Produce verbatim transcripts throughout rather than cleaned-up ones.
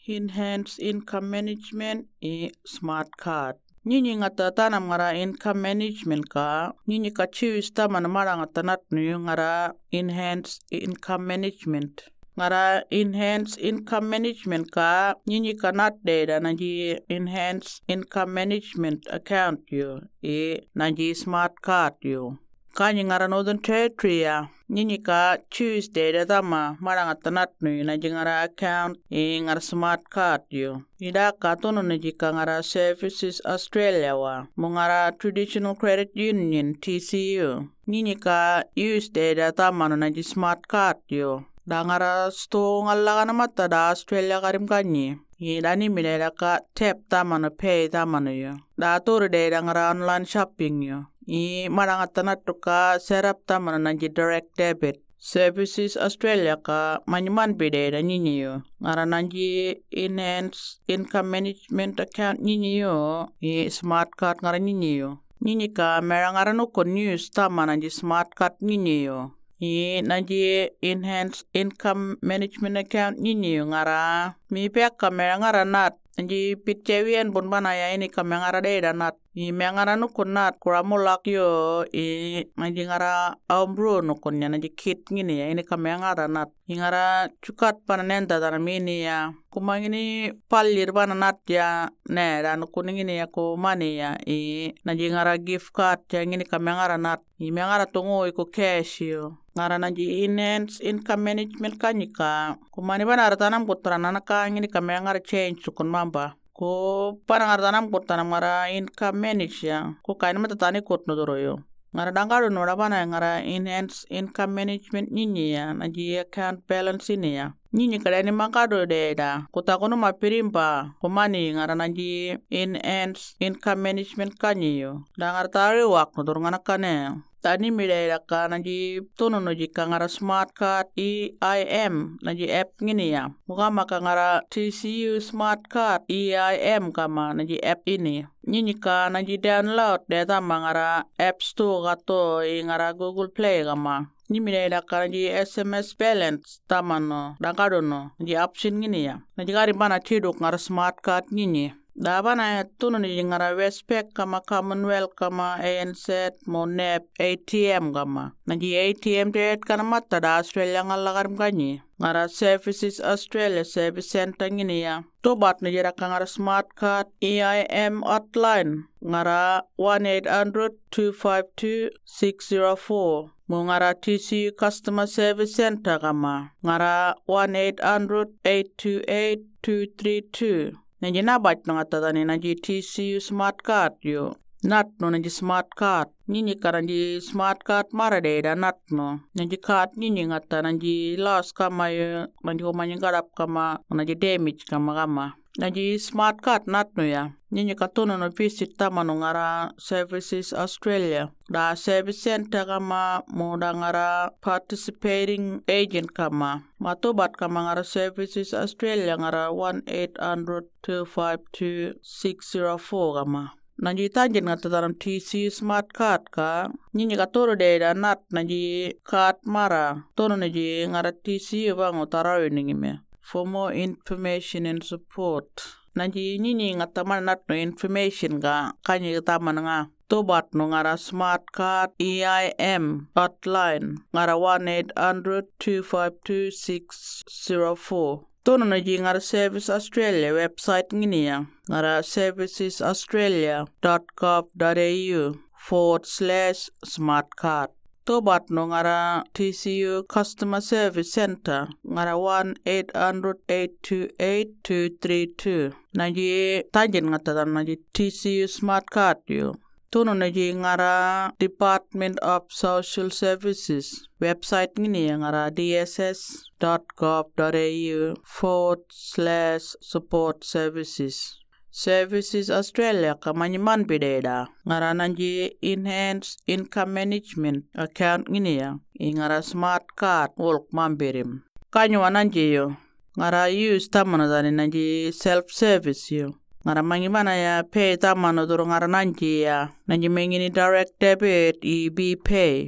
enhanced income management i smart card. Nyinyi ngata tanam ngara income management ka, nyinyi ka choose taman mara ngata nat nuyu ngara enhanced income management. Ngara enhanced income management ka, nyinyi ka nat data nanji enhanced income management account yo, e nanji smart card yo. Kanyi ngara Northern Territory ya, nyinyi ka choose data tama mara ngata nat nuyu nanji ngara account e ngara smart card yo. Ida ka tono nanji ka ngara Services Australia wa, mungara Traditional Credit Union T C U. Nyinyi ka use data tama nanji smart card yo. Da ngara store ngalla kana mata da Australia karim kanyi. Ida ni milera ka tap tama no pay tama no yo. Da toro data ngara online shopping yo. I marangata natuka serap taman nanji direct debit. Services Australia ka manyman bideda nyinyi yo. Ngara nanji enhanced income management account nyinyi yo. I smart card ngara nyinyi yo. Nyinyi ka mera ngara nuko news taman nanji smart card nyinyi yo. I nanji enhanced income management account nyinyi yo ngara. Mi pek ka mera ngara nat. Nanji pitchewian bun banaya ini ka mengara deda nat. I mengara nukun nat kura mulak yo i nanji ngara aumbro nukun ya nanji kit ngini ya ini ka mengara nat. I ngara cukat pananenta dana mini ya. Kuma ngini palir bana nat ya ne da nukun ngini ya ko mani ya i nanji ngara gift card ya ngini ka mengara nat. I mengara tungo iko cash yo. Ngara nanji enhanced income management kanyika. Kuma ni bana ratanam kutra nanaka ngini ka mengara change sukun mamba. Ko parang artanam kutanam ngara income manager ko kain mata tani kut no doroyo ngara dangaro no rabana ngara enhanced income management nyinyi ya naji account balance ini ya nyinyi kada ni makado deda kota kono mapirimba ko mani ngara naji enhanced income management kanyo dangar tare wak no dor ngana kane tani midera ka naji tono no jika ngara smart card E I M naji app ngini ya muka maka ngara T C U smart card E I M kama naji app ini nyinyi ka naji download data ngara app store gato i ngara Google Play kama nyimidera ka naji S M S balance tamano dangado no naji option ngini ya naji gari bana tiduk ngara smart card nyinyi Dabana tuno ni ngara Westpac kama Commonwealth kama A N Z mo N E P A T M kama nanji A T M det kana mata da Australia ngalagar mkanyi ngara Services Australia Service Center ngini ya tobat ni jera ngara smart card E I M hotline ngara one eight hundred two five two six zero four mo ngara T C U Customer Service Center kama ngara one eight hundred eight two eight two three two Nanji nabat no ngata ni nanji T C U smart card yo. Nat no nanji smart card. Nini karanji smart card marade da nat no. Nanji card nini ngata nanji loss kama yo. Nanji komanya garap kama. Nanji damage kama kama. Nanji smart card nat no ya. Nini katono no visit tama no ngara Services Australia. Da service center kama moda ngara participating agent kama. Matobat kama ngara Services Australia ngara one eight hundred two five two six zero four kama. Nanji tanjin ngata dalam T C U smart card ka. Nini katoro deda nat nanji card mara. Tono nanji ngara T C U bang utarawi ningime. For more information and support. Nanji nini ngata mana nat no information ka. Kanyi tama nga. Tobat no ngara smart card E I M hotline ngara one eight hundred two five two six zero four. Tono na ji ngara Service Australia website ngini ya ngara services australia dot gov dot a u forward slash smart card. Tobat no ngara T C U Customer Service Center ngara one eight hundred eight two eight two three two. Naji tanjin ngata naji T C U smart card yo. Tono naji ngara Department of Social Services website ngini ngara d s s dot gov dot a u forward slash support services. Services Australia kamanyiman bideda ngara nanji enhanced income management account ngini ya ngara smart card walk mambirim kanyo nanji yo ngara use tamana dani nanji self service yo ngara mangimana ya pay tamano duro ngara nanji ya nanji mengini direct debit i B pay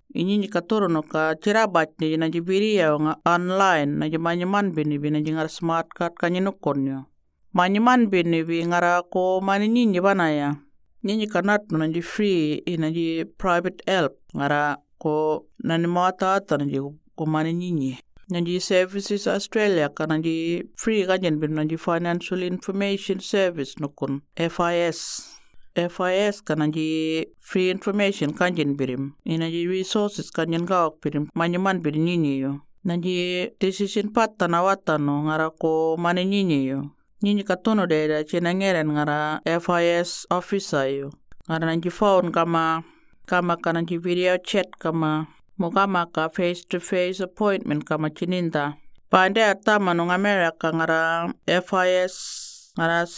Ini ni katoro no ka cirabat ni na jibiria nga online na jimanyaman bini bina jingar smart card kanyinukonyo. Manyaman bini bi ngara ko mani nyinyi banaya. Nyinyi kanat no na ji free ina ji private help ngara ko nani mata ata na ji ko mani nyinyi. Na ji Services Australia ka na ji free kanyin bin na ji Financial Information Service nukun F I S. F I S kana ji free information kanjin birim. Ina ji resources kanjin gawak birim. Manyaman birim nyinyi yo. Na ji decision patta na watano ngara ko mani nyinyi yo. Nyinyi katono deda chena ngeren ngara F I S officer yo. Ngara na ji phone kama kama kana ji video chat kama mukama ka face to face appointment kama chininda. Pande atama nung America ngara F I S ngara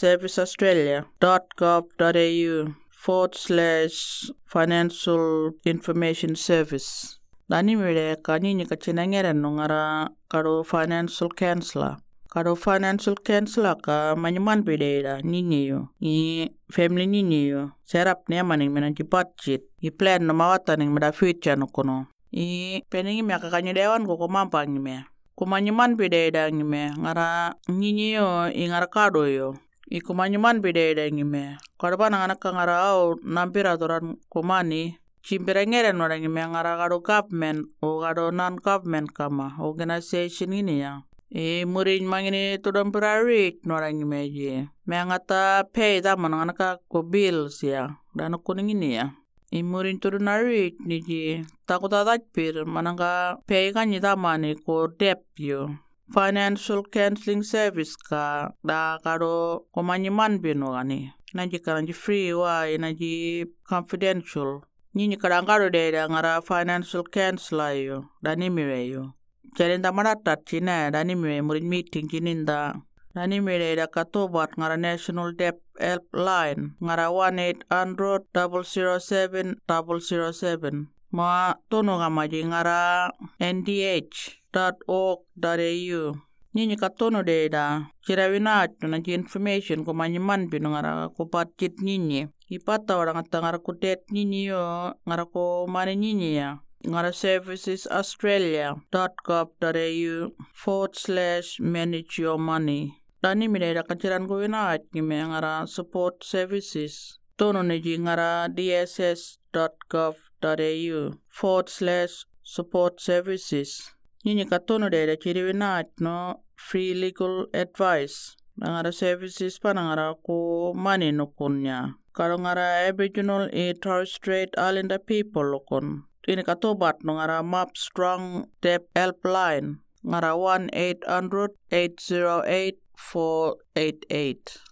serviceaustralia.gov.au forward slash financial information service. Dani mire ka nyinyi ka chinangere no ngara karo financial counselor. Karo financial counselor ka manyaman bideda nyinyi yo. I family nyinyi yo. Serap niya maning mena ji budget. I plan no mawata ning meda future no kono. I peningi mea kakanyidewan ko kumampang mea. Kumanyaman bideda ngime ngara nyinyi yo i ngara kado yo. I kumanyaman bideda ngime. Kadaba na ngana ngara au nampira toran kumani. Chimpira ngere no ngime ngara kado government o kado non-government kama organization ini ya. I murin mangini tudampira rate no ngime je. Mea ngata pay tama ngana ka ko bills ya. Dan kuning ini ya. I murin tudunari ni ji takutatat pir mananga pay kanyi tamani ko debt yo. Financial counseling service ka da karo kumanyaman bino gani. Nanji karanji free wa inaji confidential. Nyinyi karangaro deda ngara financial counselor yo. Dani mire yo. Chalinda maratat china dani mire murin meeting chininda. Dani mire da katobat ngara National Debt Helpline ngara one eight hundred zero zero seven zero zero seven. Ma tono ngamaji ngara N D H dot org dot A U. Nyinyi katono deda chirawinat na ji information ko manyaman bino ngara ko budget nyinyi. Ipata orang ata ngara ko debt nyinyi yo ngara ko mani nyinyi ya. Ngara Services Australia dot gov dot A U forward slash manage your money. Dani mideda kaciran ko winaat ngime ngara support services. Tono neji ngara D S S dot gov dot A U forward slash support services. Nyinyi katono deda ciri winaat no free legal advice. Ngara services pa ngara ko mani nukunya. Karo ngara Aboriginal e Torres Strait Islander people lukun. Ini katobat no ngara Map Strong Debt Helpline ngara one eight hundred eight zero eight four eight eight.